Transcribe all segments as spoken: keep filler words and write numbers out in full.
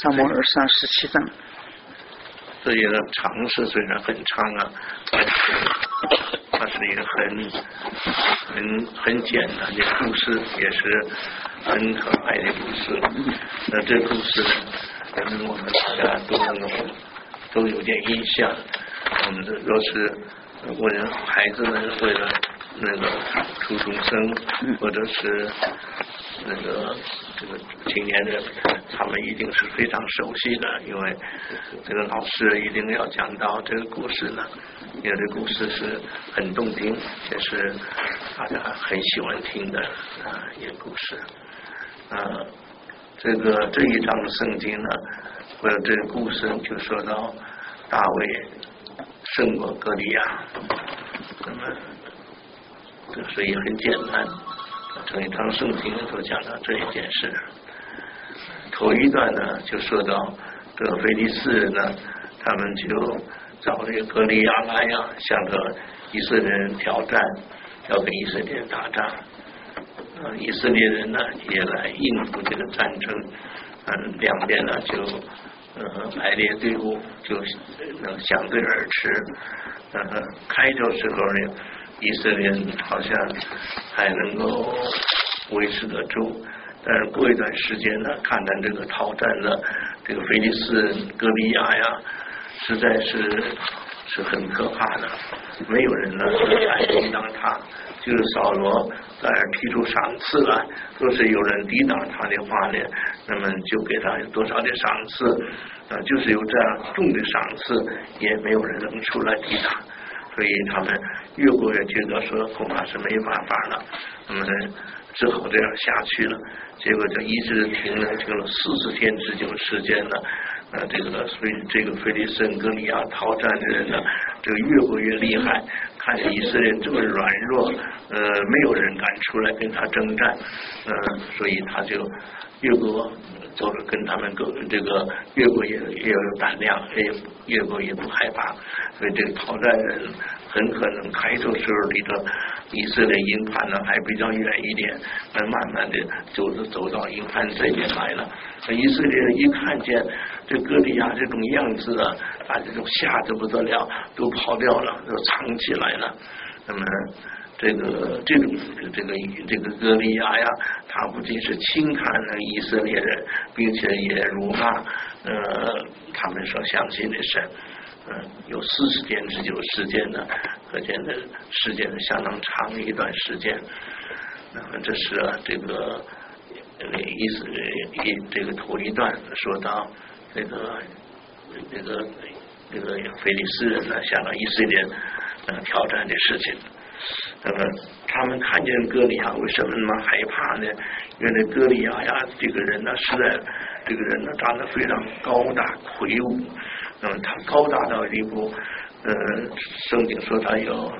萨摩尔上十七章。 这一个尝试虽然很长啊，但是它是一个很很很简单的故事，也是很可爱的故事。那这故事呢，嗯，我们大家都能够都有点印象。我们这若是为了孩子们，为了那个初中生，或者是那个这个青年人，他们一定是非常熟悉的，因为这个老师一定要讲到这个故事呢，因为这故事是很动听，也是大家很喜欢听的啊一个故事。啊，这个这一章圣经呢，或者这个故事就说到大卫胜过歌利亚，那么这所以很简单，整一章圣经都讲到这一件事。头一段呢就说到这个非利士人呢，他们就找这个歌利亚来呀，向着以色列人挑战，要跟以色列人打仗。呃，以色列人呢也来应付这个战争，嗯，两边呢就呃排列队伍，就能相对而持。呃，开头时候呢，以色列人好像还能够维持得住，但是过一段时间呢，看看这个讨战的这个非利士人歌利亚呀，实在是是很可怕的，没有人呢来抵挡他。就是扫罗在提出赏赐来，若是有人抵挡他的话呢，那么就给他有多少的赏赐，呃，就是有这样重的赏赐，也没有人能出来抵挡，所以他们越过越觉得说恐怕是没办法了，那么只好这样下去了。结果这一直停了停了四十天之久时间呢，呃，这个所以这个非利士人歌利亚讨战的人呢，这个越过越厉害。看见以色列人这么软弱，呃，没有人敢出来跟他征战，呃，所以他就越过走着跟他们go这个越过也也有胆量，也越过也不害怕，所以这个讨战人很可能开头时候离着以色列营盘呢还比较远一点，那慢慢的走着走到营盘这边来了。以色列人一看见这歌利亚这种样子啊，大家都吓得不得了，都跑掉了，都藏起来了。那么这个这种这个这个歌利亚呀，他不仅是轻看了以色列人，并且也辱骂呃他们所相信的神。嗯、呃，有四十天之久时间呢，可见的时间是相当长的一段时间。那么这是、啊、这个意思一这个头一段说到这个这个这个非利士人呢向以色列呃挑战的事情。那么他们看见歌利亚为什么那么害怕呢？因为歌利亚呀这个人呢实在这个人呢长得非常高大魁梧，那么他高大到一步，呃圣经说他有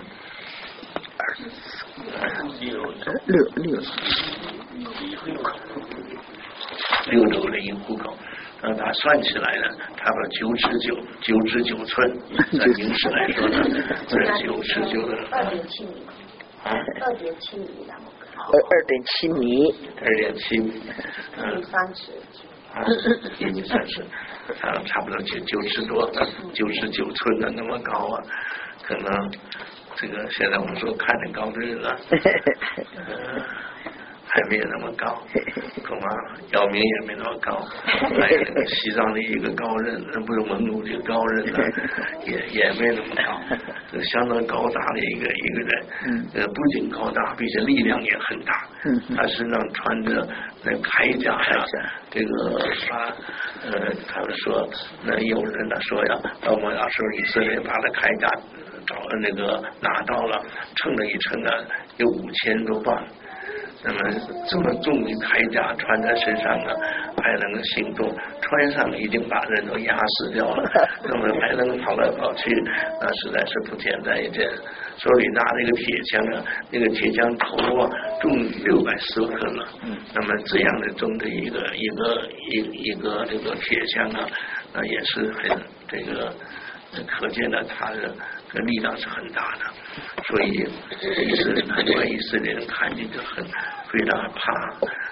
六六六六周的一虎口，呃，他算起来呢，差不多九尺九，九尺九寸，在英式来说呢，是九尺九的。 二点七米。 啊。 二点七米那么高。 二二点七米。 二点七米。 嗯。三尺。 啊，一米三尺，啊，差不多九九尺多，九尺九寸的那么高啊，可能这个现在我们说看着高的人了，呃，还没有那么高，恐怕姚明也没那么高，还有那个西藏的一个高人，那不是蒙古的高人呢，也也没那么高，这相当高大的一个一个人，呃，不仅高大，并且力量也很大，他身上穿着那铠甲呀，这个啊，呃，他们说那有人呢说呀，到末了时候以色列把那铠甲找那个拿到了，称了一称啊，有五千多磅。那么这么重的铠甲穿在身上啊，还能行动，穿上已经把人都压死掉了，那么还能跑来跑去，那实在是不简单一件。手里拿那个铁枪啊，那个铁枪头啊重六百四克了，那么这样的重的一个一个一一个这个铁枪啊，那也是很这个可见的他的这力量是很大的。所以以色列很多以色列人看见就很非常怕，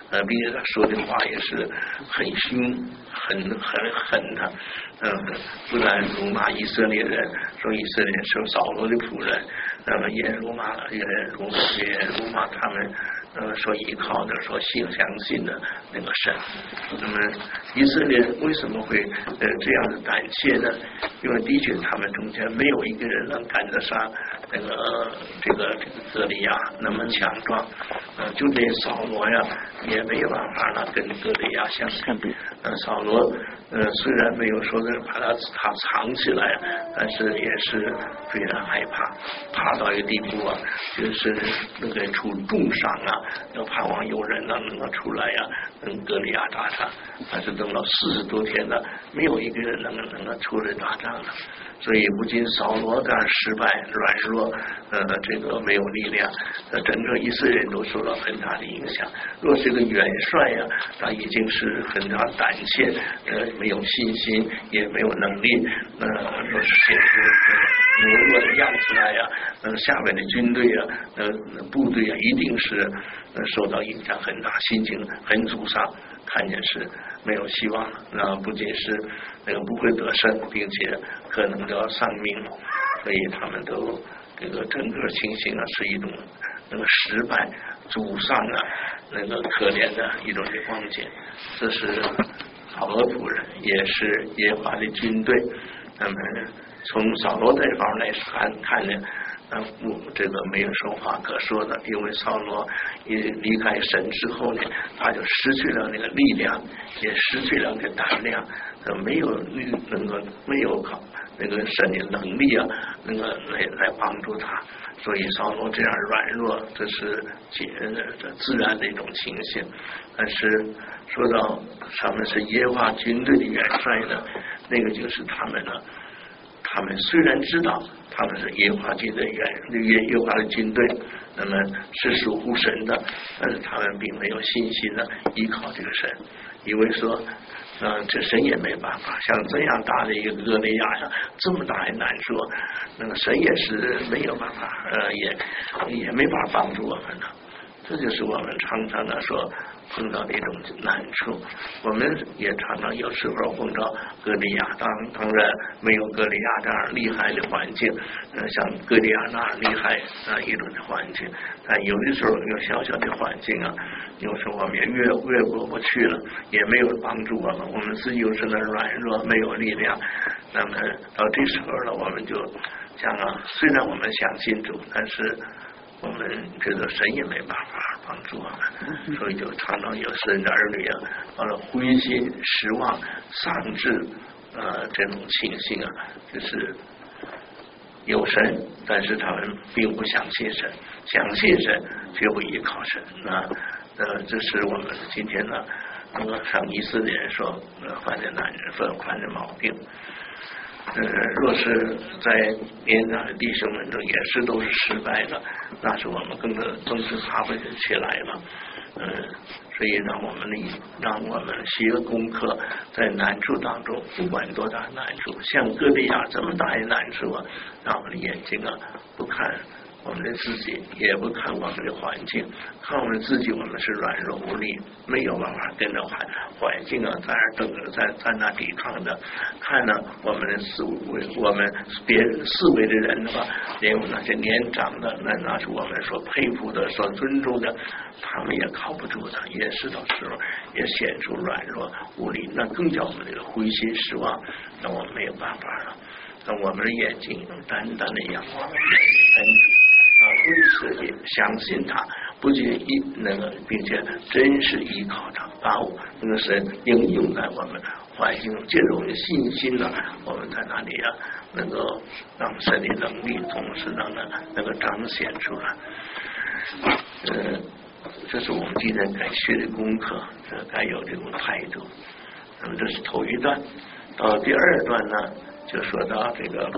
呃，并且他说的话也是很凶、很很狠的，嗯，不但辱骂以色列人，说以色列是扫罗的仆人，那么也辱骂，也辱也辱骂他们。呃，说依靠的，说信相信的那个神。那么以色列为什么会呃这样的胆怯呢？因为的确他们中间没有一个人能赶得上那个、呃、这个这个歌利亚那么强壮。呃，就连扫罗呀，也没有办法呢跟歌利亚相比。呃，扫罗呃虽然没有说是把他他藏起来，但是也是非常害怕，怕到一个地步啊，就是那个出重伤啊。要盼望有人呢能够出来呀、啊，跟歌利亚打仗，但是等到四十多天了，没有一个人能够能够出来打仗了。所以不仅扫罗这样失败、软弱，呃，这个没有力量，呃，整个以色列人都受到很大的影响。若是个元帅呀、啊，他已经是很大胆怯，呃，没有信心，也没有能力，呃，若是写出懦弱的样子来呀、啊，呃，下面的军队啊，呃，部队啊，一定是呃受到影响很大，心情很沮丧，看见是没有希望了。那不仅是那个不会得胜，并且可能都要丧命，所以他们都这个整个情形啊是一种那个失败、沮丧啊，那个可怜的一种的光景。这是扫罗仆人，也是耶和华的军队。那么从扫罗这方面来看看呢，呃，这个没有什么话可说的，因为扫罗也离开神之后呢，他就失去了那个力量，也失去了那个胆量，呃，没有能够没有靠那个神的能力啊，那个来来帮助他，所以扫罗这样软弱，这是这自然的一种情形。但是说到他们是耶和华军队的元帅呢，那个就是他们呢。他们虽然知道他们是耶和华军的元耶耶和华的军队，那么是属乎神的，但是他们并没有信心的依靠这个神，以为说，呃，这神也没办法，像这样大的一个歌利亚呀，这么大的难处，那个神也是没有办法，呃，也也没法帮助我们的。这就是我们常常的说碰到的一种难处。我们也常常有时候碰到歌利亚，当当然没有歌利亚这样厉害的环境，呃，像歌利亚那样厉害啊一种的环境，但有的时候有小小的环境啊，有时候我们也越越过不去了，也没有帮助我们，我们自己又是那软弱，没有力量。那么到这时候了，我们就讲啊，虽然我们相信主，但是我们这个神也没办法帮助我们，所以就常常有神的儿女啊，完了灰心失望丧志呃这种情形啊，就是有神，但是他们并不相信神，相信神却不依靠神。那呃这是我们今天呢那个上以色列人说呃犯的男人犯犯的毛病。呃，若是在年长的弟兄们中也是都是失败的，那是我们更的更是发挥起来了。嗯、呃，所以让我们让我们学功课，在难处当中，不管多大难处，像歌利亚这么大的难处啊，让我们的眼睛啊不看我们的自己，也不看我们的环境，看我们自己，我们是软弱无力，没有办法跟着环环境啊在那等着在在那抵抗的。看呢，我们的四维，我们别人四维的人的话，连有那些年长的，那那是我们所佩服的、所尊重的，他们也靠不住的，也是到时候也显出软弱无力，那更叫我们这个灰心失望，那我们没有办法了。那我们的眼睛单单的仰望神啊，归世界，相信他，不仅依那个，并且真是依靠他，把那个神应用在我们环境中，借着我们的信心呢，我们在那里啊，能够让神的能力同时让呢能够彰显出来。呃，这是我们今天该学的功课，这该有这种态度。那么这是头一段，到第二段呢，就说到这个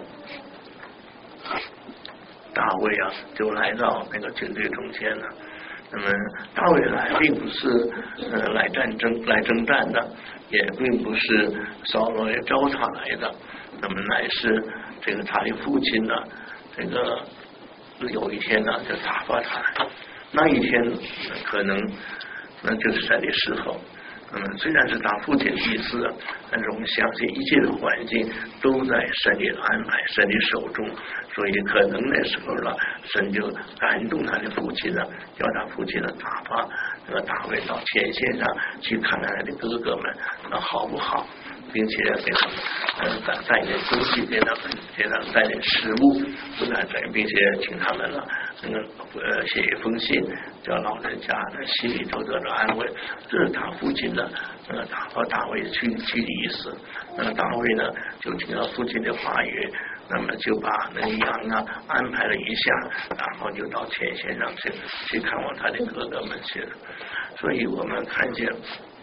大卫啊，就来到那个军队中间了。那么大卫来并不是呃来战争来征战的，也并不是扫罗也招他来的，那么乃是这个他的父亲呢，这个有一天呢就打发他来。那一天可能那就是在这时候。嗯，虽然是他父亲祭祀，但是我们相信一切的环境都在神的安排、神的手中，所以可能那时候了，神就感动他的父亲呢，叫他父亲呢打发那个大卫到前线上去看看他的哥哥们，那好不好，并且给他们呃带带点东西给他们，给他们带点食物，不但带，并且请他们呢那个呃写一封信，叫老人家呢心里头得到安慰。这是他父亲的呃打发大卫去去的意思。那大卫呢就听到父亲的话语，那么就把那个羊啊安排了一下，然后就到前线上去去看望他的哥哥们去了。所以我们看见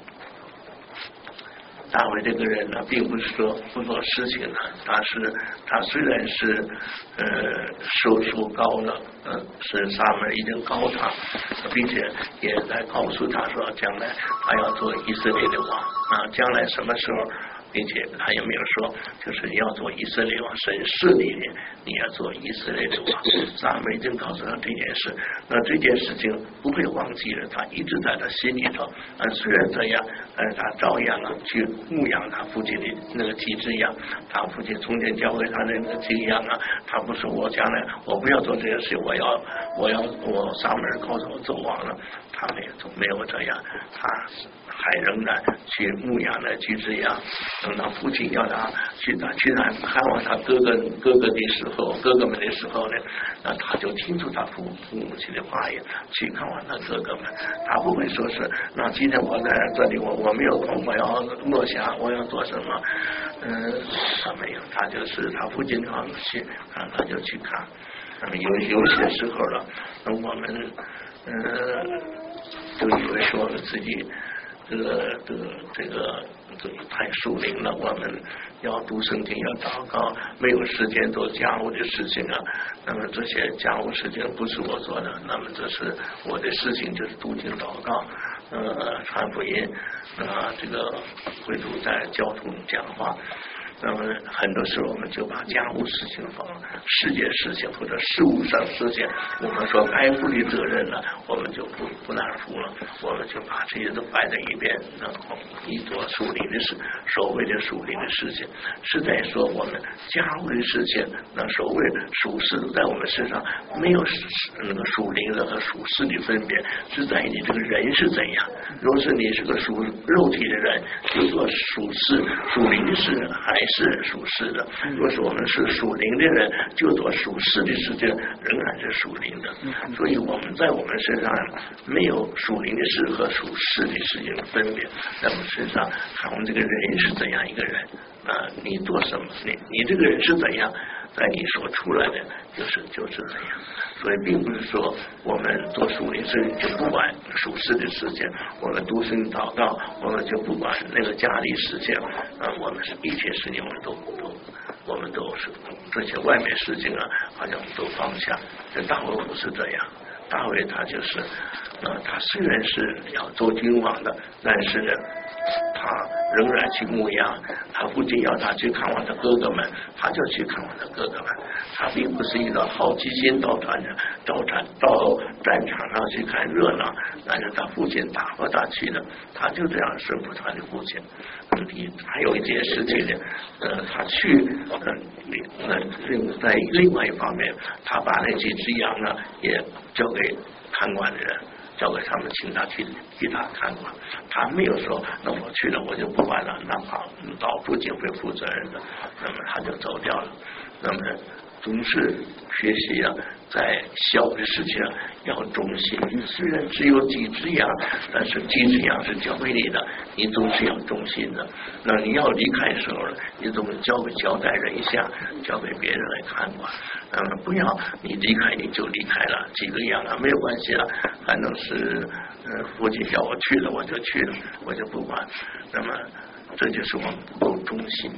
大卫这个人呢，并不是说不做事情的，他是他虽然是呃收入高了，呃是撒母耳已经高他，并且也在告诉他说，将来他要做以色列的王啊，将来什么时候，并且他也没有说，就是要做以色列王，神设立你，你要做以色列的王。撒母耳已经告诉他这件事，那这件事情不会忘记了，他一直在他心里头。啊，虽然这样，但是他照样啊去牧养他父亲的那个几只羊。他父亲从前教会他的那个几羊啊，他不是我将来我不要做这件事，我要我要我撒母耳告诉我走王了，他没有没有这样，他还仍然去牧养那几只羊。等到父亲要他去他去他看望他哥哥哥哥的时候，哥哥们的时候呢，那他就听出他父父母亲的话语，去看望他哥哥们。他不会说是那今天我在这里，我我没有空，我要默想，我要做什么？嗯，他没有，他就是他父亲他去看，他就去看。那么有有些时候了，那我们嗯就以为说我们自己这个这个这个这个太属灵了，我们要读圣经，要祷告，没有时间做家务的事情啊。那么这些家务事情不是我做的，那么这是我的事情，就是读经祷告，呃，传福音，啊、呃，这个会主在交通讲话。那么很多时候我们就把家务事情放世界事情或者事务上事情，我们说该负的责任呢，我们就不不那负了，我们就把这些都摆在一边，然后一做属灵的事，所谓的属灵的事情，是在说我们家务的事情，那所谓的属世在我们身上没有那个属灵的和属世的分别，是在你这个人是怎样。若是你是个属肉体的人，就做属世属灵的事，还是属世的；若是我们是属灵的人，就做属世的事情，仍然是属灵的。所以我们在我们身上没有属灵的事和属世的事情的分别，在我们身上看我们这个人是怎样一个人啊，你做什么，你你这个人是怎样，在你所出来的就是就是这样。所以并不是说我们做属灵事情就不管属世的事情，我们读经祷告，我们就不管那个家里事情啊，我们是一切事情我们都都我们都是这些外面事情啊，好像都放下。这大卫不是这样，大卫他就是啊，他虽然是要做君王的，但是呢，他仍然去牧羊。他父亲要他去看望他哥哥们，他就去看望他哥哥们。他并不是一个好奇心到战场到战到战场上去看热闹，但是他父亲打发他去的，他就这样顺服他的父亲。嗯，还有一件事情呢，呃，他去，呃，呃，在另外一方面，他把那几只羊呢也交给看管的人。交给他们，请他去替他看管。他没有说，那我去了我就不管了，那好，老父亲会负责任的。那么他就走掉了。那么总是学习啊，在小的事情要忠心。虽然只有几只羊，但是几只羊是交给你的，你总是要忠心的。那你要离开的时候，你总交给交代人一下，交给别人来看管。那么不要你离开你就离开了，几个羊啊没有关系了，反正是呃父亲叫我去了我就去了，我就不管。那么这就是我们不够忠心。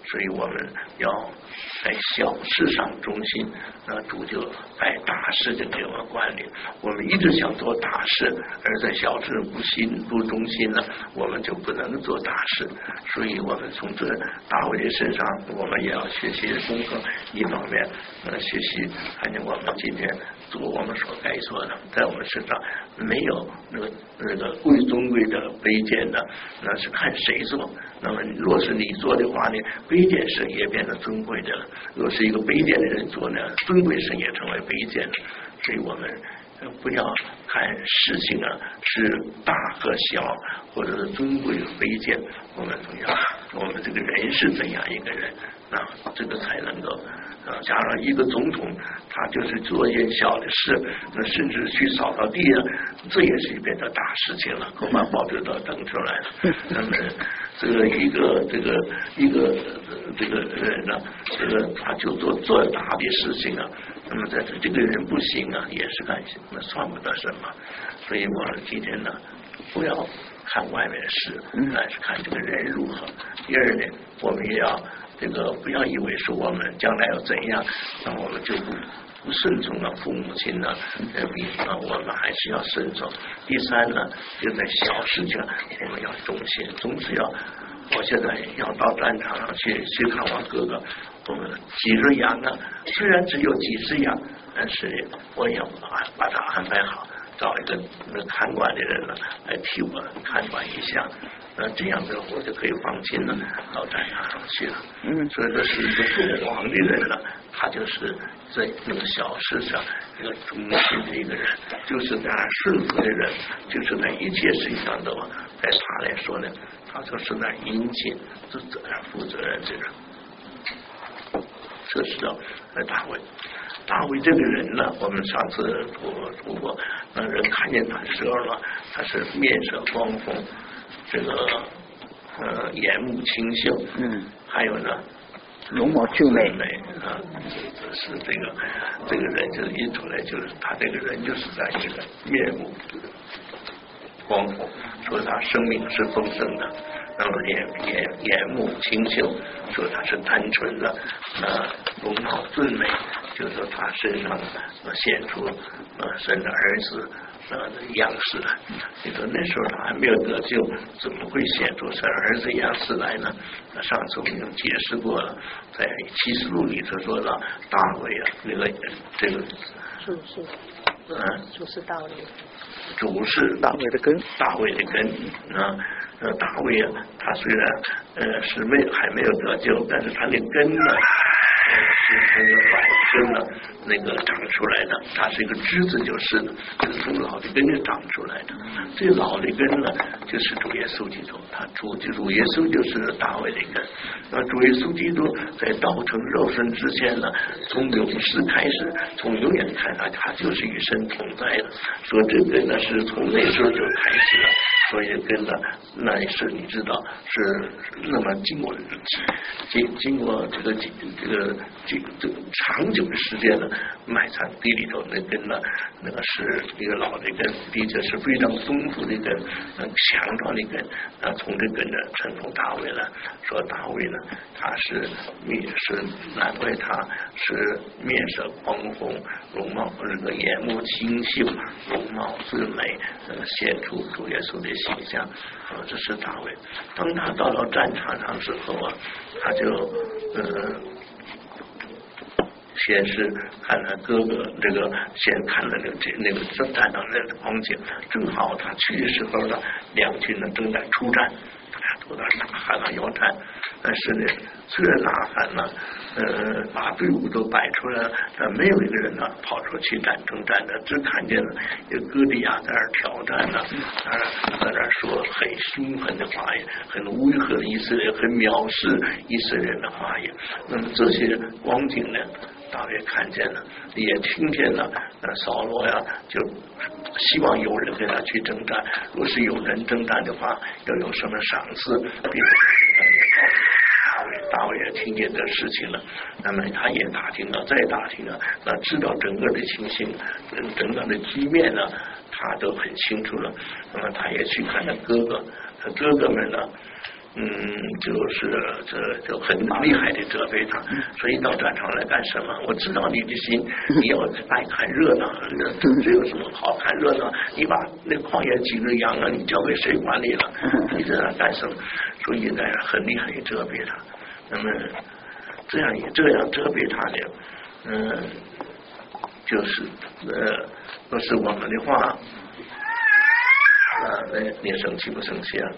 所以我们要在小事上中心，那主就在大事就给我们管理。我们一直想做大事，而在小事不心不中心呢，我们就不能做大事。所以我们从这大卫的身上，我们也要学习功课。一方面，呃，学习看见我们今天做我们所该做的，在我们身上没有那个那个贵尊贵的卑贱的，那是看谁做。那么若是你做的话呢，卑贱神也变得尊贵的了；若是一个卑贱的人做呢，尊贵神也成为卑贱的。所以我们不要看事情啊是大和小，或者是尊贵和卑贱，我们怎样？我们这个人是怎样一个人啊？这个才能够啊。假如一个总统，他就是做一件小的事，那甚至去扫扫地啊，这也是变成大事情了，恐怕报纸都登出来了。那么这个一个这个一个这个人呢，这个他就做做大的事情啊。那么在这个人不行啊，也是干行，那算不得什么。所以我们今天呢，不要看外面的事，但是看这个人如何。第二呢，我们也要这个不要以为说我们将来要怎样，那我们就不不顺从了父母亲呢，呃，啊，我们还是要顺从。第三呢，就在小事情我们要忠心，总是要。我现在要到战场上去去看我哥哥，我们几只羊啊，虽然只有几只羊，但是我也要把它安排好，找一个那看管的人呢来替我看管一下，那这样子我就可以放心了到战场上去了。嗯，所以这是一个做王的人呢，他就是在那个小事上一个忠心的一个人，就是在顺服的人，就是在一切事情上都在他来说呢。他就是在殷勤、是责任、负责任的人。这是叫大卫。大卫这个人呢，我们上次我读过，那人看见他的时候呢，他是面色光红，这个呃眼目清秀，嗯，还有呢容貌俊美美啊，这是这个这个人就是一出来就是他这个人就是在一个面目光红，说他生命是丰盛的，那么眼眼眼目清秀，说他是单纯的，呃，容貌俊美，就是说他身上呃显出呃神的儿子呃的样式来。你说那时候他还没有得救，怎么会显出神儿子样式来呢？那上次我们已经解释过了，在启示录里头说了大卫啊，那个这个主是嗯， 主是大卫。 主是大卫的根， 大卫的根啊，呃，大卫啊，他虽然呃是没还没有得救，但是他的根呢，呃、是从那个老根呢那个长出来的，他是一个枝子就是的，就是从老的根就长出来的。这老的根呢，就是主耶稣基督，他主主耶稣就是大卫的根。那主耶稣基督在道成肉身之前呢，从永世开始，从永远开始，他就是与神同在的。说这个呢，是从那时候就开始了。所以跟呢，那也是你知道是那么经过经经过这个这个这个这个长久的时间呢，埋藏地里头那根呢，那个是一个老的根，的确是非常丰富的根，很强壮的根。啊，从这根呢称呼大卫了，说大卫呢，他是面是难怪他是面色光红，容貌这个眼目清秀，容貌俊美，呃，显出主耶稣的形象。啊，这是大卫。当他到了战场上之后啊，他就呃。先是看他哥哥这个，先看了那个那个战场上的光景，正好他去的时候呢，两军呢正在出战，大家都在呐喊啊摇战，但是呢，虽然呐喊呢，呃，把队伍都摆出来了，但没有一个人呢跑出去战争战的，只看见了一个哥利亚在那儿挑战呢，啊，在那儿说很凶狠的话语，很威吓以色列，很藐视以色列人的话语。那么这些光景呢，大卫看见了，也听见了。那扫罗呀，就希望有人跟他去征战。若是有人征战的话，要有什么赏赐？比如大卫，大卫也听见这事情了。那么他也打听了，再打听了，那知道整个的情形，整个的局面呢，他都很清楚了。那么他也去看他哥哥，他哥哥们呢， 嗯，就是这就很厉害的责备他，所以到战场来干什么？我知道你的心，你要爱看热闹，这有什么好看热闹？你把那旷野几只羊啊，你交给谁管理了？你在那干什么？所以呢，很厉害的责备他。那么这样也这样责备他呢，嗯，就是呃，要是我们的话，啊，那你生气不生气啊？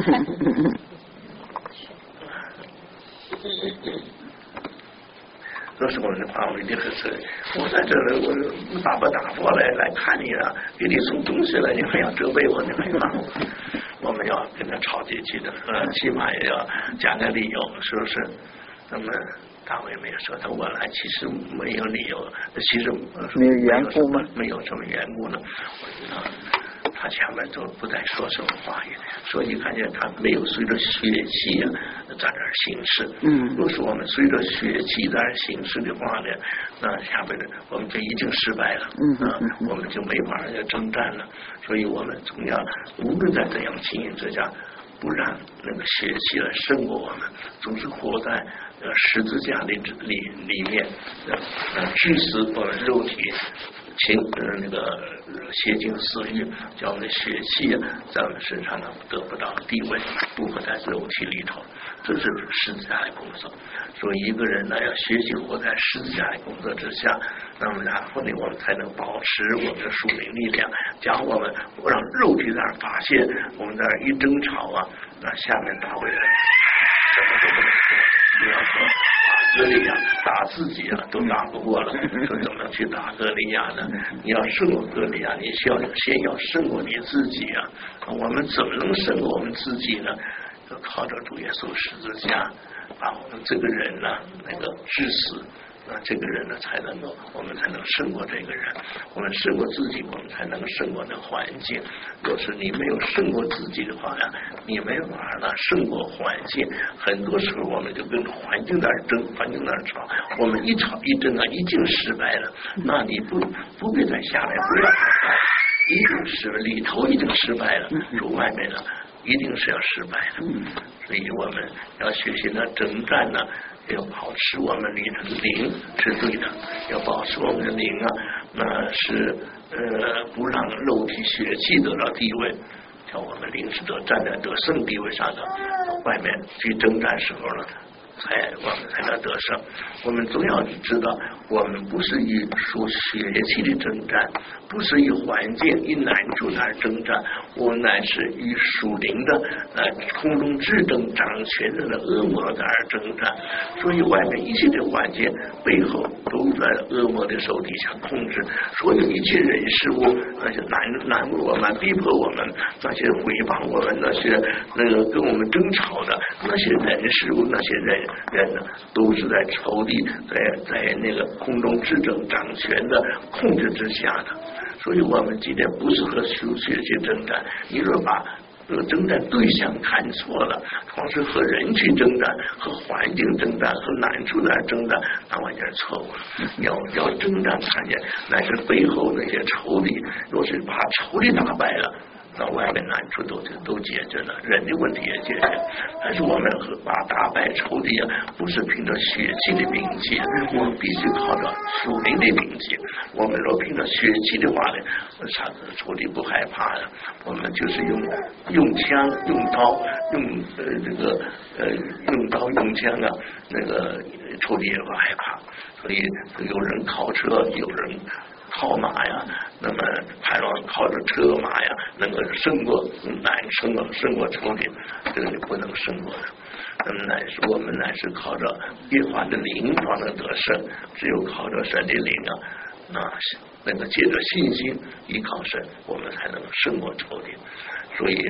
若是我们的话，我一定很生气。我在这里，我打不打过来来看你了，给你送东西了，你还要责备我，你还骂我？我们要跟他吵进去的，呃，起码也要讲个理由，是不是？那么大卫没有说他我来，其实没有理由，其实没有缘故吗？ 没有什么缘故呢？啊，他前面都不再说什么话语，所以看见他没有随着血气啊在这儿行事。嗯，若是我们随着血气在这儿行事的话呢，那下边的我们就已经失败了。嗯啊，我们就没法要征战了。所以我们总要无论在怎样情形之下，不让那个血气来胜过我们，总是活在呃十字架里里里面，呃致死我们肉体情呃那个邪情私欲，叫我们的血气啊在我们身上呢得不到地位，不活在肉体里头，这是十字架的工作。所以一个人呢要学习活在十字架的工作之下，那么然后呢我们才能保持我们的属灵力量，将我们让肉体在那发泄，我们在那一争吵啊，那下面大卫人什么都不能说，你要说哥利亚打自己啊都打不过了，说怎么去打哥利亚呢？你要胜过哥利亚，你需要先要胜过你自己啊！我们怎么能胜过我们自己呢？就靠着主耶稣十字架，把我们这个人呢那个致死。那这个人呢，才能够，我们才能胜过这个人。我们胜过自己，我们才能胜过那环境。若是你没有胜过自己的话呀，你没有办法呢胜过环境。很多时候我们就跟环境那儿争，环境那儿吵。我们一吵一争啊，已经失败了。那你不不必再下来，不要已经失败，里头已经失败了，说外面呢一定是要失败的。所以我们要学习呢征战呢。要保持我们里头的灵是对的，要保持我们的灵啊，那是呃不让肉体血气得到地位，叫我们灵是得站在得胜地位上的，外面去征战时候呢，才我们才能得胜。我们总要知道，我们不是以属血气的征战，不是以环境以难处来征战，我们乃是以属灵的呃空中至正掌权的恶魔在而征战。所以外面一切的环境背后都在恶魔的手底下控制，所有一切人事物，那些难难为我们、逼迫我们，那些诽谤我们、那些那个跟我们争吵的那些人事物、那些人人呢，都是在仇敌在在那个空中至正掌权的控制之下的。所以我们今天不是和属血气征战，你若把这个征战对象看错了，光是和人去征战、和环境征战、和难处来征战，那完全错误了。要要征战看见，乃是背后那些仇敌，若是把仇敌打败了，那外面难处都都解决了，人的问题也解决。但是我们和把打败仇敌啊，不是凭着血气的兵器，我们必须靠着属灵的兵器。我们若凭着血气的话呢，啥子仇敌不害怕的，我们就是用用枪、用刀、用呃这个呃用刀用枪啊，那个仇敌也不害怕。所以有人靠车，有人靠马呀，那么盼望靠着车马呀，能够胜过难胜过胜过仇敌，这个是不能胜过的。那么乃是我们乃是靠着耶和华的灵才能得胜，只有靠着神的灵啊，那那个借着信心依靠神，我们才能胜过仇敌。所以，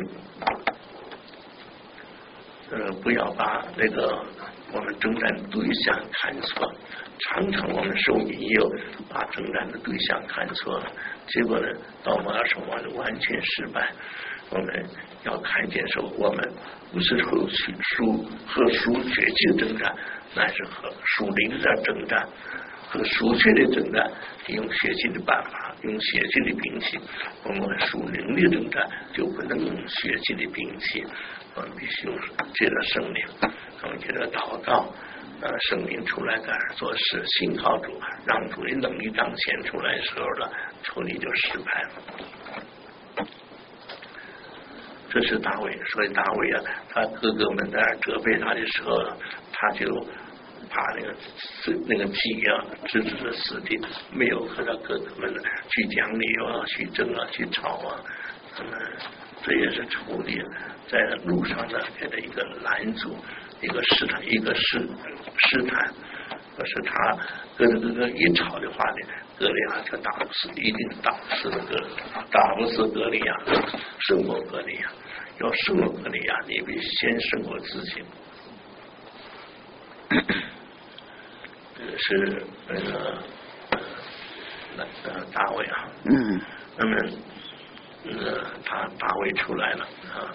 呃，不要把那个我们征战对象看错。常常我们受引诱，把征战的对象看错了，结果呢，到末了时候完全失败。我们要看见说，我们不是和属和属血气征战，乃是和属灵的征战。 和属血的征战，用血气的办法，用血气的兵器；我们属灵的征战，就不能用血气的兵器，我们必须用借着圣灵，我们借着祷告，呃，圣灵出来在这做事，信靠主，让主的能力彰显出来的时候了，处理就失败了。这是大卫，所以大卫啊，他哥哥们在那责备他的时候，他就把那个那个计啊，置之的死地，没有和他哥哥们去讲理啊，去争啊，去吵啊，嗯，这也是处理在路上的给他一个拦阻，一个试探，一个试试探。可是他跟着哥哥一吵的话呢，哥利亚就打不死，一定打不死的哥，打不死哥利亚，胜过哥利亚。要胜过哥利亚，你必先胜过自己。这是那个那个大卫啊， 嗯， 那么呃，他大卫出来了啊，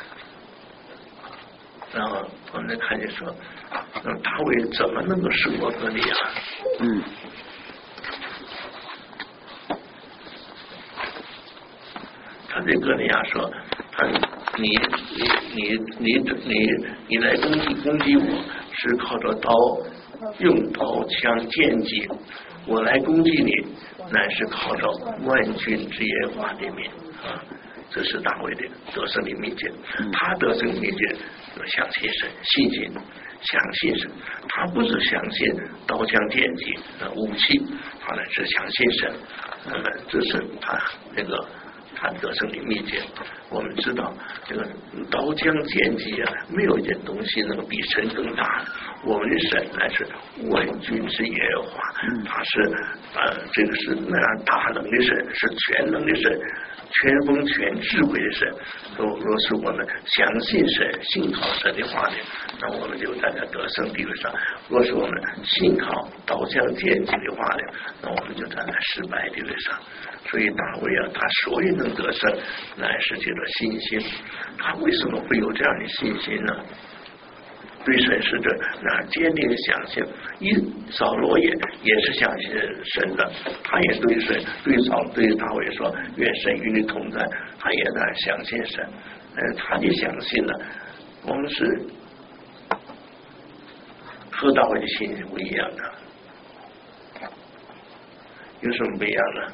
然后我们看见说，那大卫怎么能够胜过哥利亚？ 嗯， 他对哥利亚说，他你你你你你你来攻击攻击我，是靠着刀，用刀枪剑戟，我来攻击你，乃是靠着万军之耶和华的名啊！这是大卫的得胜的秘诀。他得胜秘诀要相信神，信心，相信神。他不是相信刀枪剑戟的武器，他乃是相信神。那么这是他那个他得胜的秘诀。我们知道这个刀枪剑戟啊，没有一件东西能比神更大。我们的神乃是万军之耶和华，他是呃这个是那样大能的神，是全能的神，全丰全智慧的神。若若是我们相信神，信靠神的话呢，那我们就在这得胜地位上；若是我们信靠刀枪剑戟的话呢，那我们就站在失败地位上。所以大卫啊，他所以能得胜，乃是这个信心。他为什么会有这样的信心呢？对神是这那坚定的相信。一扫罗也也是相信神的，他也对神对扫对大卫说：“愿神与你同在。”他也在相信神。嗯，他的相信呢，我们是和大卫的信是不一样的。有什么不一样呢？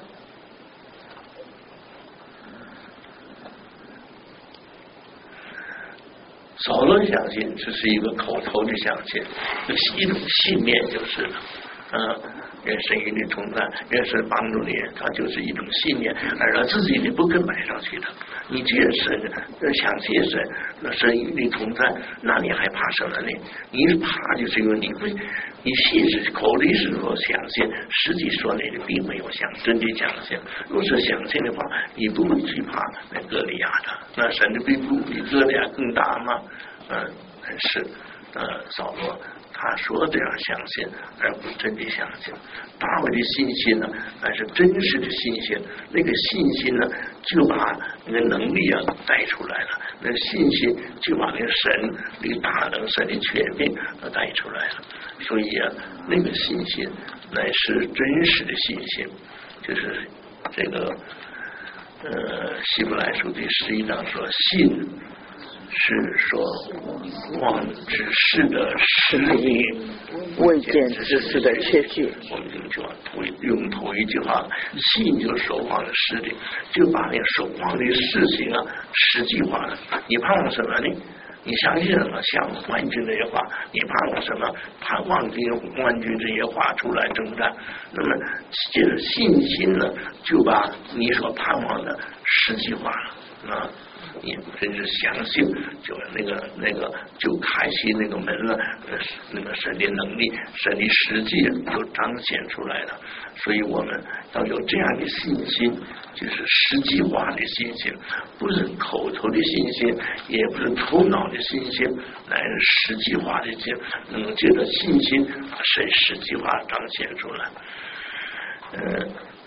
扫罗相信只是一个口头的相信，一种信念就是了。嗯，愿神与你同在，愿神帮助你，他就是一种信念，而他自己你不肯买上去的。你既然神相信神，那神与你同在，那你还怕什么呢？你怕就是因为你不，你信是口里是说相信，实际说你并没有相真的相信。若是相信的话，你不会惧怕那哥利亚的。那神的比不比哥利亚更大吗？嗯，是呃，扫罗他说这样相信，而不真的相信。大卫的信心呢，乃是真实的信心。那个信心呢，就把那个能力啊带出来了。那个信心就把那个神、那个大能、神的权柄啊带出来了。所以啊，那个信心乃是真实的信心，就是这个呃，希伯来书第十一章说信。是说望之事的实力， 未见之事的确据。 我们就同用同一句话，信就是守望的实力，就把那个守望的事情啊实际化了。你盼望什么呢？你相信什么？像万军这些话，你盼望什么？盼望这些万军这些话出来征战。那么借着信心呢，就把你所盼望的实际化了啊。你真是相信，就那个那个就开启那个门了，那个神的能力、神的实际就彰显出来了。所以我们要有这样的信心，就是实际化的信心，不是口头的信心，也不是头脑的信心，乃是实际化的信，能借着信心把神实际化彰显出来。嗯。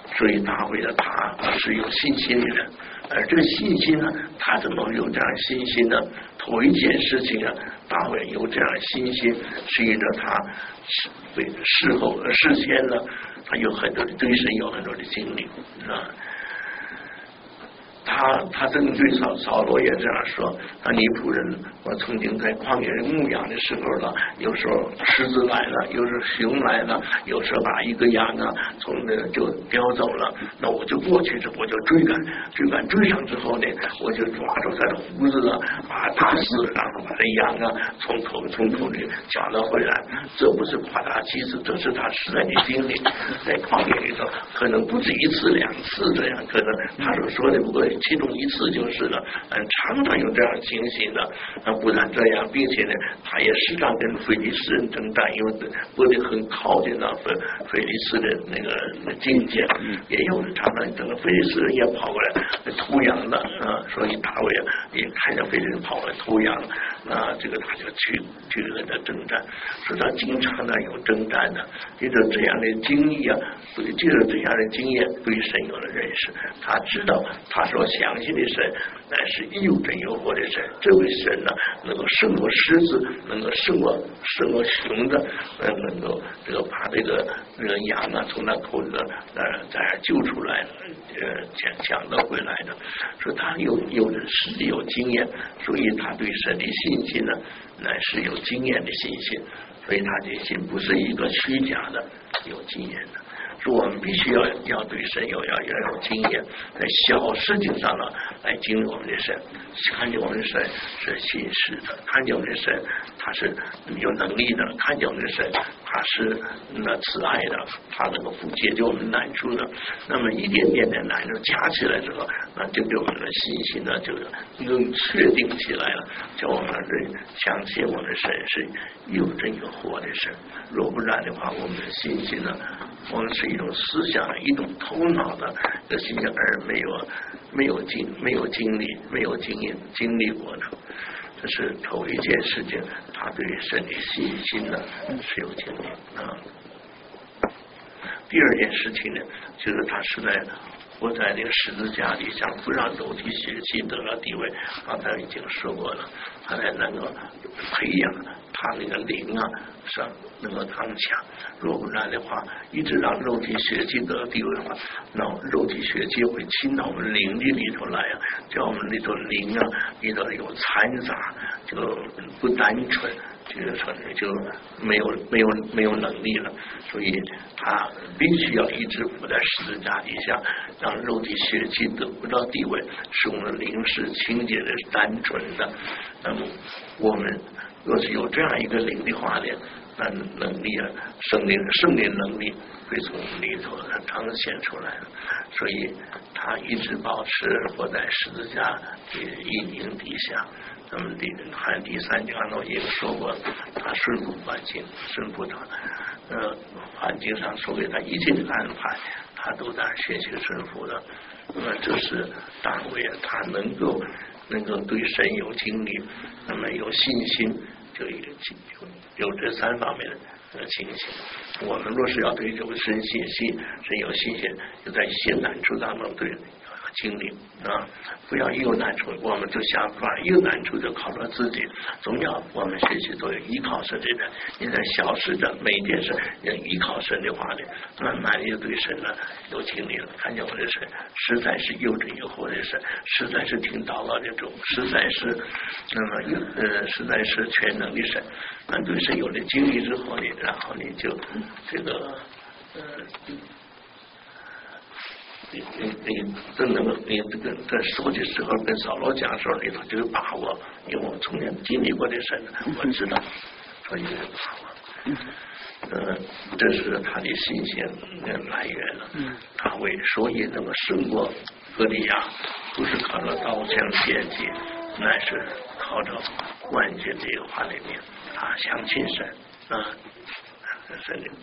所以大卫呢，他是有信心的人，而这个信心呢，他怎么有这样信心呢？头一件事情啊，大卫有这样信心，是因着他对事后事先呢，他有很多对神有很多的经历啊。他他真的对扫扫罗也这样说，他你仆人，我曾经在旷野牧羊的时候了，有时候狮子来了，有时候熊来了，有时候把一个羊啊从那就叼走了，那我就过去，我就追赶，追赶追上之后呢，我就抓住他的胡子了，把他打死，然后把这羊啊从头从头里抢了回来。这不是夸大其词，这是他实在的经历，在旷野里头可能不止一次两次这样，可能他所说的不过其中一次就是了，嗯，常常有这样情形的，啊，不然这样，并且呢，他也时常跟菲利斯人征战，因为不得很靠近那菲菲利斯的那个那境界，也有常常等菲利斯人也跑过来偷羊的啊，所以大卫啊也看见菲利斯人跑过来偷羊，那这个他就去去跟他征战，所以他经常呢有征战的，借着这样的经历啊，借着这样的经验，对神有了认识，他知道他所相信的神乃是又真又活的神，这位神呢能够胜过狮子，能够胜过胜过熊的，呃，能够这个把这个这个羊啊从那口子呃在那救出来，呃抢抢得回来的，说他有有实际有经验，所以他对神的信心呢乃是有经验的信心，所以他的心不是一个虚假的，有经验的。说我们必须要要对神有要要有经验，在小事情上呢来经历我们的神，看见我们的神是信实的，看见我们的神他是有能力的，看见我们的神他是那慈爱的，他能够解决我们难处的。那么一点点的难处加起来之后，那就对我们的信心呢就更确定起来了，叫我们人相信我们的神是又真又活的神。若不然的话，我们的信心呢，我们是一种思想，一种头脑的的信心，而没有没有经没有经历没有经验经历过的。这是头一件事情，他对神的信心呢是有经历啊。第二件事情呢，就是他是在活在那个十字架里，想不让肉体血气得了地位，刚才已经说过了，他才能够培养他那个灵啊上能够刚强。若不然的话，一直让肉体血气得了地位的话，那肉体血气会侵到我们灵的里头来啊，叫我们里头灵啊里头有掺杂，就不单纯，这个纯就没有没有没有能力了。所以他必须要一直伏在十字架底下，让肉体血气得不到地位，使我们的灵是清洁的、单纯的。那么我们若是有这样一个灵的话呢，那能力啊，圣灵圣灵能力会从里头彰显出来的。所以他一直保持活在十字架的阴影底下。那么第看第三讲呢，也说过，他顺服环境，顺服他，呃，环境上所给他一切的安排，他都在学习顺服的。那么这是大卫啊，他能够能够对神有经历，那么有信心，就有有这三方面的情形。我们若是要对这个神信心，神有信心，就在一些难处当中对经历啊，不要一有难处我们就想法，一有难处就靠着自己，总要我们学习都有依靠神这边。你在小事的每一件事要依靠神的话呢，慢慢的对神呢有经历了，看见我的神实在是又真又活的神，实在是听祷告的主，实在是那么呃实在是全能的神。那对神有了经历之后呢，然后你就这个呃你你你真能够你这个在说的时候跟扫罗讲的时候，里头就有把握，因为我从前经历过的神，我知道，所以有把握。呃，这是他的信心来源了。他为所以能够胜过歌利亚，不是靠着刀枪剑戟，乃是靠着万军的一个话里面，他相信神啊，神的。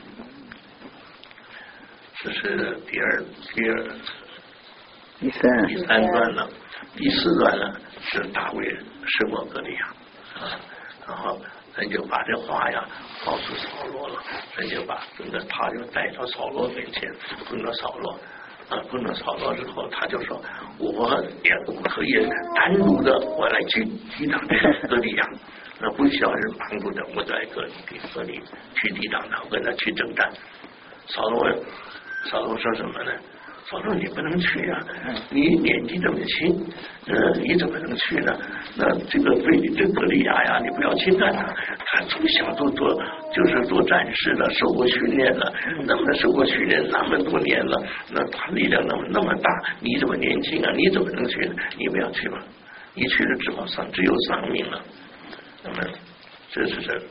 这是第二第二第三第三段了，第四段呢是大卫胜过歌利亚啊，然后人就把这话呀告诉扫罗了，人就把这个他就带到扫罗面前，碰到扫罗。啊，碰到扫罗之后，他就说：“我也可以单独的，我来去抵挡这个歌利亚，那不需要人帮助的，我在歌里歌里去抵挡他，跟他去征战。”扫罗，扫罗说什么呢？扫罗你不能去啊，你年纪这么轻，呃，你怎么能去呢？那这个非利这歌利亚呀，你不要轻看他，他从小都做就是做战士的，受过训练了，那么受过训练那么多年了，那他力量那么那么大，你这么年轻啊，你怎么能去呢？你不要去吧，你去了只好丧，只有丧命了。那么这是这，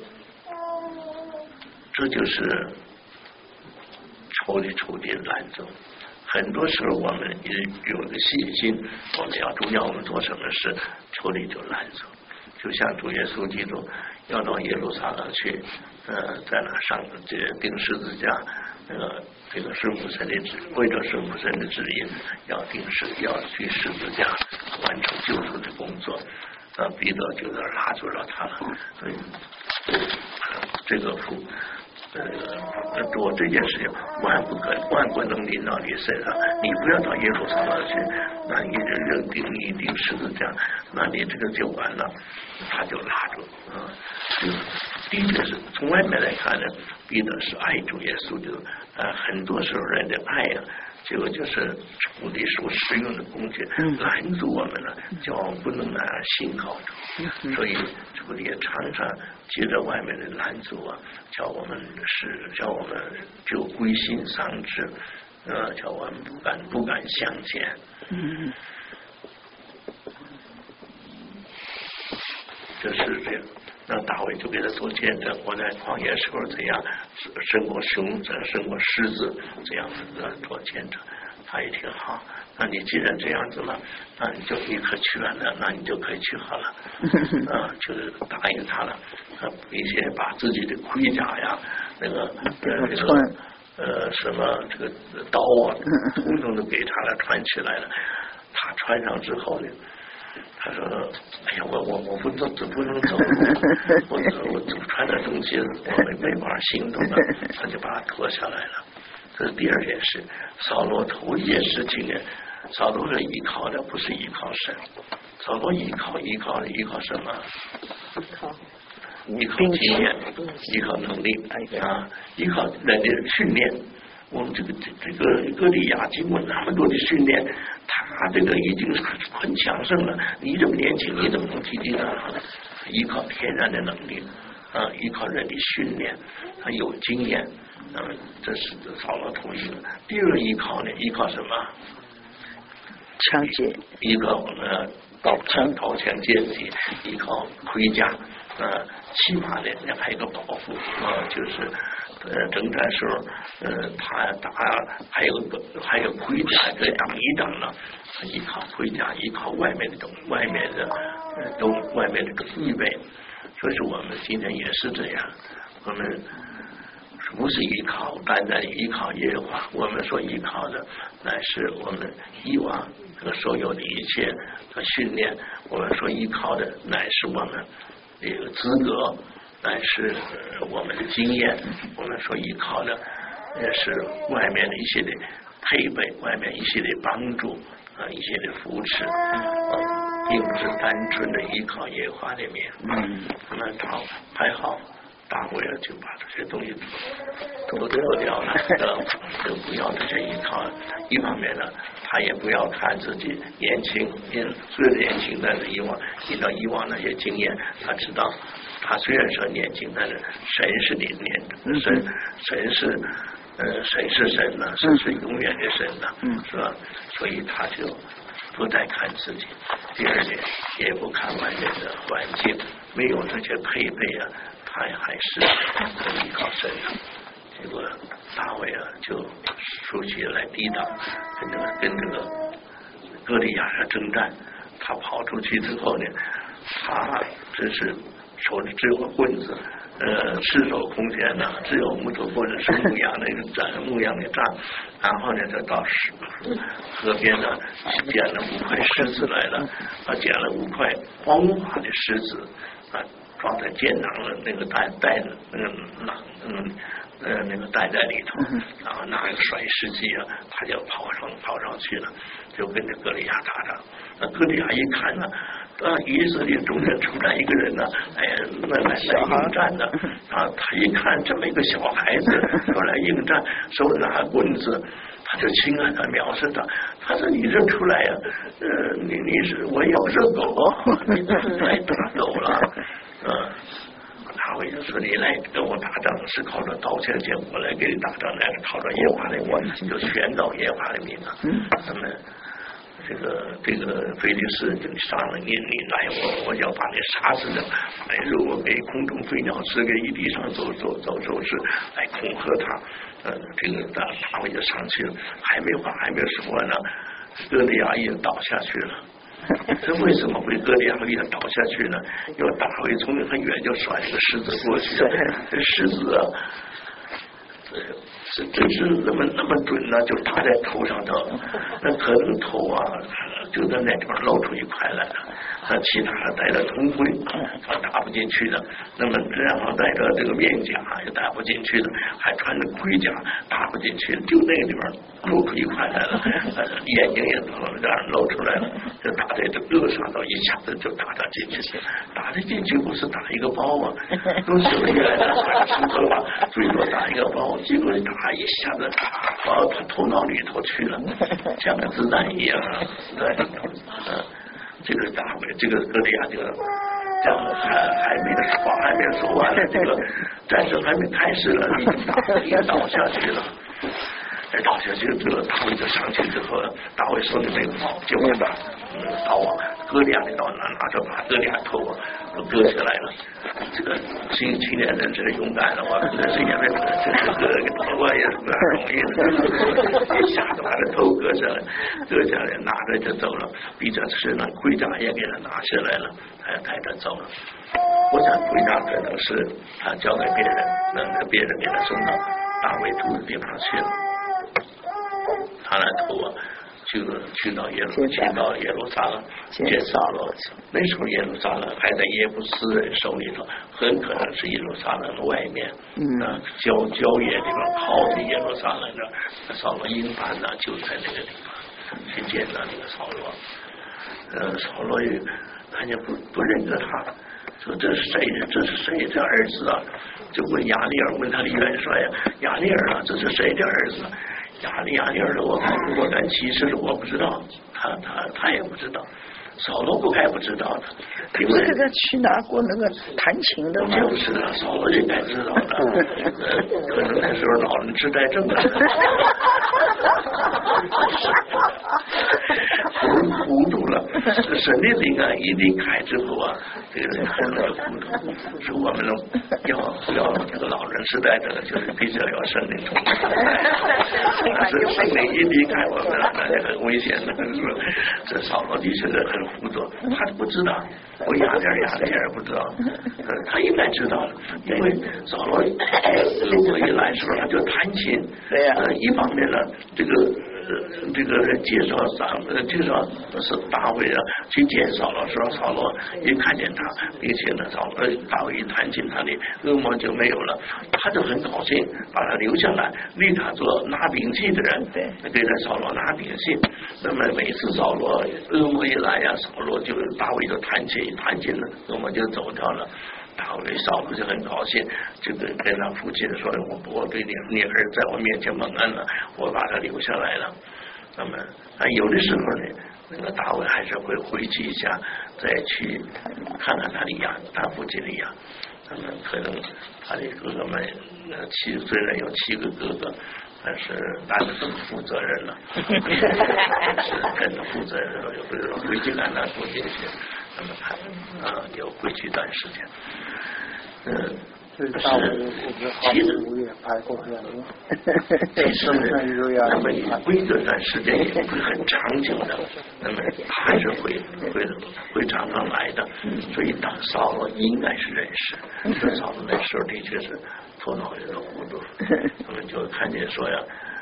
这就是仇敌仇敌拦阻。很多时候我们也有个信心，我们要主要我们做什么事，仇敌就拦阻。就像主耶稣基督要到耶路撒冷去，呃，在那上这钉十字架，那个这个圣父神的旨，为了圣父神的旨意，要钉十要去十字架完成救赎的工作。呃，彼得就在拉住了他了，所以这个父。呃，做这件事情万不可万不能临到你身上，你不要到耶路撒冷去，那你就认定你定十字架，那你这个就完了，他就拉住啊。的确是从外面来看呢，彼得是爱主耶稣的，呃，很多时候人的爱呀、啊。这个就是仇敌所使用的工具，拦阻我们了，叫我们不能拿信靠主。所以仇敌也常常借着外面的拦阻啊，叫我们是叫我们就归心丧志，呃，叫我们不敢不敢向前。嗯，就是这样。那大卫就给他做见证，我在旷野时候怎样胜过熊，怎样胜过狮子，这样子做见证。他一听好，那你既然这样子了，那你就立刻去了，那那你就可以去好了，啊，就是答应他了，啊，并且把自己的盔甲呀，那个呃这个呃什么这个刀啊，统统都给他了，穿起来了。他穿上之后呢？他说：“哎呀，我我我不走，不能走，我我穿的东西我没没法行动了。”他就把它脱下来了。这是第二件事。扫罗头一件事情呢，扫罗是依靠的，不是依靠神。扫罗依靠依靠的依靠什么？依靠经验，依靠能力啊，依靠人的训练。我们这个这这个歌利亚经过那么多的训练，他这个已经很强盛了。你这么年轻，你怎么能踢踢他呢？依靠天然的能力啊，依靠人的训练，他有经验，那么这是扫罗同意了。第二个依靠呢，依靠什么？ 枪械， 依靠呃刀枪、刀枪剑戟，依靠盔甲，呃，起码呢还有一个保护啊，就是。呃，征战时候，呃，他打还有个还有盔甲可以挡一挡呢，依靠盔甲，依靠外面的东，外面的呃东，外面这个预备。所以说我们今天也是这样，我们不是依靠单单依靠耶和华，我们所依靠的乃是我们以往这个所有的一切的训练，我们所依靠的乃是我们这个资格。但是我们的经验，我们所依靠的也是外面的一些的配备，外面一些的帮助啊，一些的扶持，啊，并不是单纯的依靠耶和华的面。嗯，那么他还好，大卫就把这些东西都丢掉了，就不要这些依靠。一方面呢，他也不要看自己年轻，年虽然年轻，但是以往依照以往那些经验，他知道。他虽然说年轻，但是神是年年神神是呃神是神呢，神是永远的神呢，是吧？所以他就不再看自己。第二点，也不看外面的环境，没有这些配备啊，他还是依靠神的。结果大卫啊，就出去来抵挡，跟这个跟这个歌利亚的征战。他跑出去之后呢，他真是。手里只有棍子，呃，赤手空拳呢，只有木头棍子是牧羊的一个杖，牧羊的杖。然后呢，就到河河边呢，捡了五块石子来了，啊，捡了五块光滑的石子，啊， 装在肩囊的那个袋袋子，那个囊，嗯呃那个袋在里头，然后拿一个甩石机啊，他就跑上跑上去了，就跟着歌利亚打仗。那歌利亚一看呢，啊，以色列中间出来一个人呢，哎呀，来来来应战的啊！他一看这么一个小孩子说来应战，手里拿棍子。他就轻看他，藐视他。他说：“你这出来呀、啊，呃，你你是我也不是狗，你来打狗了。”嗯，大卫就说：“你来跟我打仗是靠着刀枪剑，我来给你打仗，乃是靠着耶和华的名，就宣告耶和华的名啊。”那么这个这个菲利士就上了你，你来我我要把你杀死的，来如果给空中飞鸟吃，给一地上走走走走是来恐吓他。呃，这个大大卫就上去了，还没话还没说呢，歌利亚也倒下去了。这为什么会歌利亚也倒下去呢？因为大卫从很远就甩一个狮子过去，这狮子啊，这这是那么那么准呢，就打在头上头，那可能头啊就在那地方露出一块来了。他其他的戴着铜盔，他打不进去的。那么然后戴着这个面甲也打不进去的，还穿着盔甲打不进去，就那个地方露出一块来了，眼睛也从这样露出来了，就打在这胳上头，一下子就打他进去。打他进去不是打一个包吗？都是原来的石头吧，最多打一个包，结果打一下子跑他头脑里头去了，像个子弹一样在里头，嗯。这个大卫，这个歌利亚，这个这样还还没得话还没说完了，这个战争还没开始了，已经打已经倒下去了。哎，倒下去，这个大卫就上去之后，大卫手里没有刀，就把嗯刀啊，歌利亚的刀拿拿着把歌利亚头啊都割下来了。这个青青年人这个勇敢的话，这是因为这个割个头啊也是不容易的，一下子把这头割下来，割下来拿着就走了，逼着身上盔甲也给他拿下来了，还带着走了。我想盔甲可能是他交给别人，让别人给他送到大卫住的地方去了。他那头啊，去去到耶路，去到耶路撒冷见扫罗。那时候耶路撒冷还在耶布斯人手里头，很可能是耶路撒冷的外面，嗯，郊郊野地方靠近耶路撒冷这，扫罗营盘呢就在那个地方去见到那个扫罗。呃，扫罗也看见不不认得他，说这是谁？这是谁的儿子啊？就问亚利尔，问他的元帅呀，亚利尔啊，这是谁的儿子？亚利亚利尔的我我敢其实我不知道，他他他也不知道，扫罗不该不知道的，因为这个去拿过那个弹琴的吗？ 就是啊，扫罗应该知道的，呃，可能那时候老人痴呆症了，糊糊涂了，神的灵啊一离开之后啊，这个人可能就糊涂，是我们要要这个老人痴呆症，就是必须要有神灵充满。但是圣灵一离开我们，那就很危险的，是吧？这扫罗的确是很糊涂，他不知道，我雅点雅点也不知道，呃，他应该知道，因为扫罗如果一来时候他就弹琴， 对呀， 呃，一方面呢，这个。呃，这个介绍上呃介绍是大卫啊去见扫罗，说扫罗一看见他，并且呢扫罗大卫一弹琴，他的恶魔就没有了，他就很高兴，把他留下来，立他做拿兵器的人，对，给他扫罗拿兵器。那么每次扫罗恶魔一来呀，扫罗就大卫就弹琴，弹琴了，恶魔就走掉了。大卫扫罗就很高兴，就跟跟他父亲说：“我我对你你儿在我面前蒙恩了，我把他留下来了。”那么啊，有的时候呢，那个大卫还是会回去一下，再去看看他的牙，他父亲的牙。那么可能他的哥哥们，呃，七虽然有七个哥哥，但是大家都负责任了，是真的负责任了，有的时候回去看他父亲去。那么他啊，有回去一段时间，嗯， 是大卫其实也拍过这样的， 其实呢，那么也归这段时间也不是很长久的，那么他还是会会会常常来的，所以当扫罗应该是认识，这扫罗那时候的确是头脑有点糊涂，我们就看见说呀。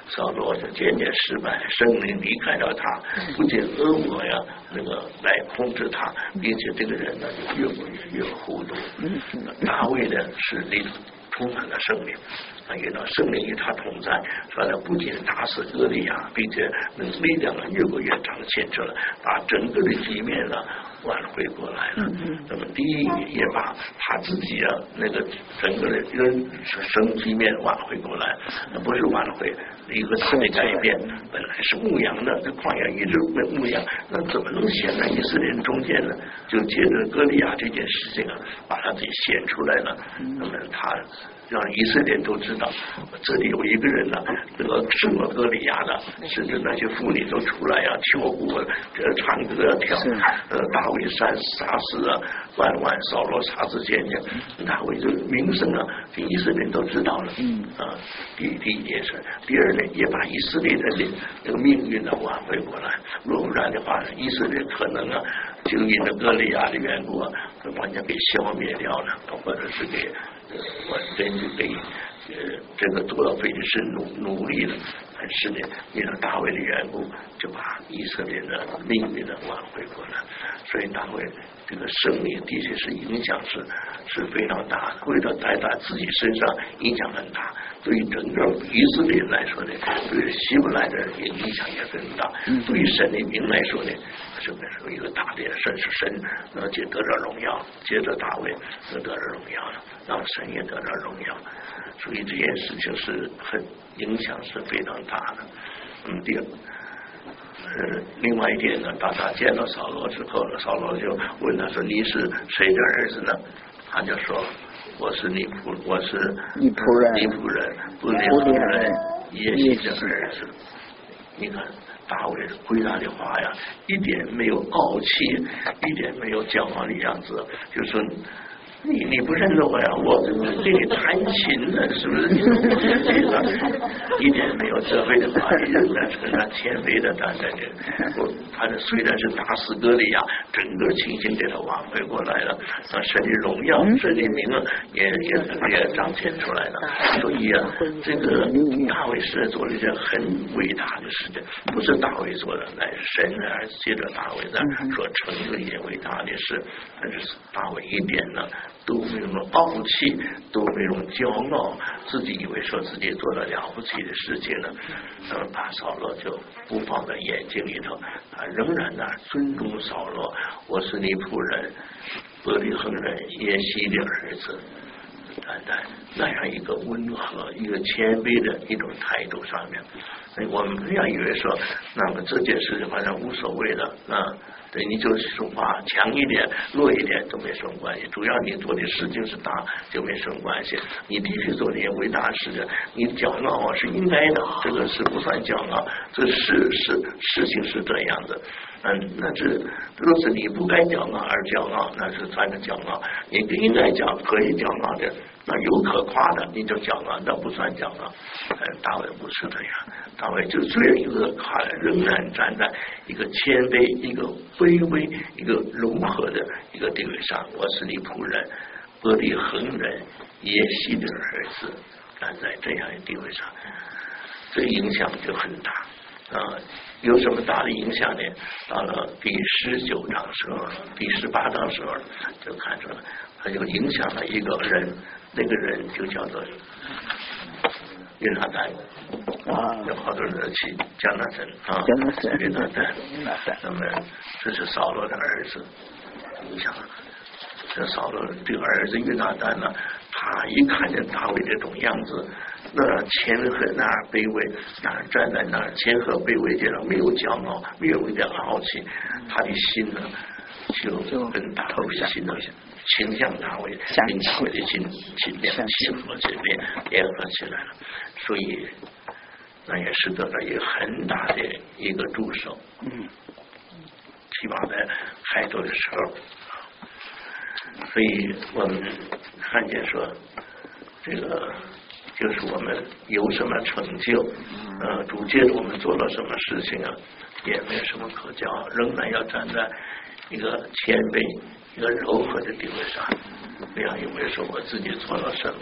扫罗就渐渐失败，圣灵离开了他，不仅恶魔呀那个来控制他，并且这个人呢就越过越越糊涂。大卫呢是里充满了圣灵，啊，遇到圣灵与他同在，说呢不仅打死歌利亚，并且那个力量呢越过越彰显出来，把整个的局面呢挽回过来了。那么第一也把他自己啊那个整个的人生局面挽回过来，那不是挽回一个大的改变，本来是牧羊的，这旷野一直牧羊，那怎么能显在以色列人中间呢？就借着歌利亚这件事情啊，把他自己显出来了。那么他让以色列人都知道，这里有一个人呢，这个胜过歌利亚的，甚至那些妇女都出来啊，跳舞啊，唱歌啊，跳，呃，大卫杀杀死啊，万万扫罗杀死千千，大卫这个名声啊，这以色列人都知道了。嗯啊，第第一也是，第二呢，也把以色列人的这个命运呢挽回过来。若不然的话，以色列可能啊，就因着歌利亚的缘故啊，完全给消灭掉了，或者是给。完全就给呃这个多了菲利士努努力了，但是呢，因为大卫的缘故，就把以色列的命运呢挽回过来。所以大卫这个胜利的确是影响是是非常大的，为了在他自己身上影响很大，对于整个以色列来说呢，对希伯来的人也影响也很大，对于神的名来说呢，是是一个大的神是神，而且得着荣耀，接着大卫得着荣耀了。让神也得到荣耀，所以这件事情是很影响是非常大的。嗯，第二，呃，另外一点呢，当他见到扫罗之后，扫罗就问他说：“你是谁的儿子呢？”他就说：“我是你仆，我是你仆人， 你仆人，不连人耶西的儿子。”你看大卫回答的话呀，一点没有傲气，一点没有骄傲的样子，就说。你你不认得我呀？我这个给你弹琴的，是不是？一点没有责备的话，一点跟他谦卑的站在这，我他这虽然是打死歌利亚，整个情形给他挽回过来了，啊，神的荣耀、神的名啊，也也也彰显出来了。所以啊，这个大卫是做了一件很伟大的事情，不是大卫做的，乃是神而借着大卫在所成的一件伟大的事。但是大卫一点呢？都没有傲气，都没有骄傲，自己以为说自己做了了不起的事情呢，呃，把扫罗就不放在眼睛里头，他仍然呢尊重扫罗，我是你仆人伯利恒人耶西的儿子，站在那样一个温和、一个谦卑的一种态度上面，我们不要以为说，那么这件事情好像无所谓的啊。对，你就是说话强一点、弱一点都没什么关系，主要你做的事情是大，就没什么关系。你必须做那些伟大的事情，你骄傲啊是应该的，这个是不算骄傲，这是是事情是这样子。嗯，那这若是你不该骄傲而骄傲，那是算是骄傲；你应该骄可以骄傲的，那有可夸的你就骄傲，那不算骄傲。嗯，大卫不是这样，大卫就虽然有个夸的，仍然站在一个谦卑、一个卑微、一个融合的一个地位上。我是你仆人伯利恒人耶西的儿子，站在这样的地位上，这影响就很大啊。有什么大的影响呢？到了第十九章时候，第十八章时候就看出来，他就影响了一个人，那个人就叫做约拿单啊，有好多人去加拿大啊，约拿单，那么这是扫罗的儿子，影响了。这扫罗这个儿子约拿单呢，他一看见大卫这种样子，那谦和那儿卑微，那儿站在那儿谦和卑微这样，没有骄傲，没有一点傲气，他的心呢就跟大卫的心呢倾向大卫，跟大卫的心心联契合起来，联合起来了，所以那也是得到一个很大的一个助手。嗯，起码在开头的时候。所以我们看见说，这个就是我们有什么成就，呃，主借着我们做了什么事情啊，也没有什么可骄傲，仍然要站在一个谦卑、一个柔和的地位上。不要以为说我自己做了什么，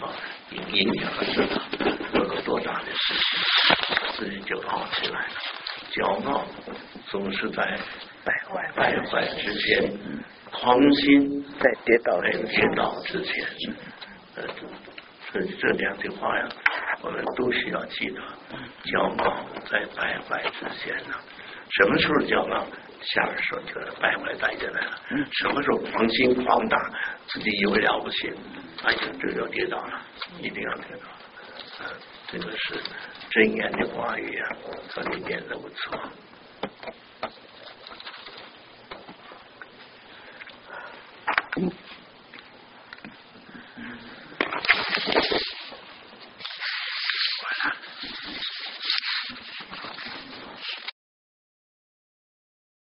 影影响知道做了多大的事情，自己就傲起来了。骄傲总是在败坏败坏之前，狂心在跌倒在跌倒之前。呃，所以这两句话呀，我们都需要记得。骄傲在败坏之前呢，什么时候骄傲？下面说就是败坏带进来了。什么时候狂心狂大，自己以为了不起，哎呀，这就跌倒了，一定要跌倒了。呃，这个是真言的话语啊，和你念的不错。